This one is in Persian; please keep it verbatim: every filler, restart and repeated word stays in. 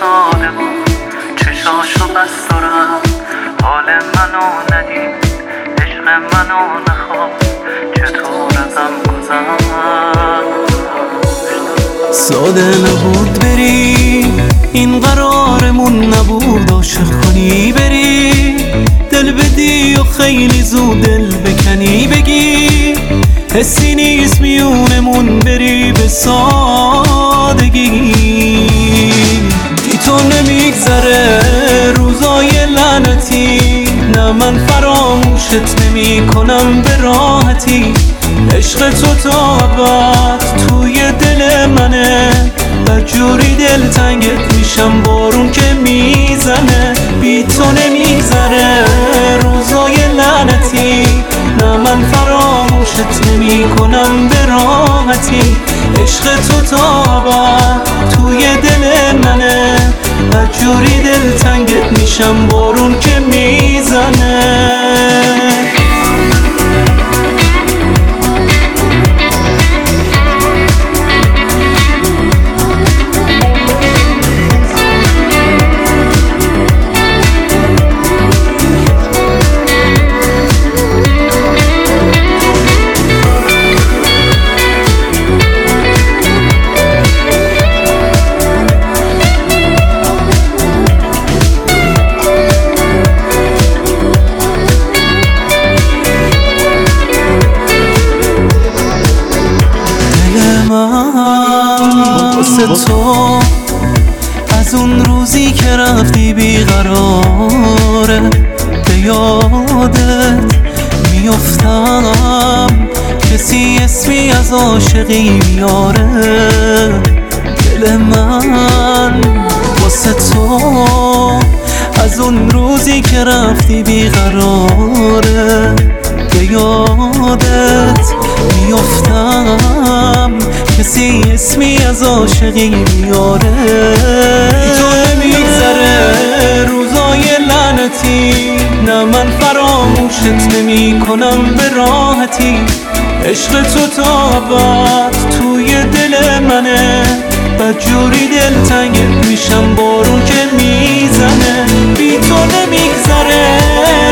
ساده بود چشاشو بست و رفت، حال منو ندید عشق منو نخواست، چطور ازم گذشت. ساده نبود بری، این قرارمون نبود عاشق کنی بری، دل بدی و خیلی زود دل بکنی بگی، حسی نیست میونمون بری به سادگی. بی تو نمیگذره روزای لعنتی، نه من فراموشت نمی کنم به راحتی، عشق تو تا ابد توی دل منه، بدجوری دل تنگت میشم بارون که میزنه. بی تو نمیگذره روزای لعنتی، نه من فراموشت نمی کنم به راحتی، عشق تو تا ابد توی دل منه، بدجوری دل تنگت میشم بارون که میزنه. واسه تو از اون روزی که رفتی بیقراره، به یادت میافتم کسی اسمی از عاشقی میاره. دل من واسه تو از اون روزی که رفتی بیقراره، به یادت میافتم کسی اسمی از عاشقی میاره. تو نمیگذره روزای لعنتی، نه من فراموشت نمی کنم به راحتی، عشق تو تا ابد توی دل منه، بدجوری دل تنگت میشم بارون که میزنه. بی تو نمیگذره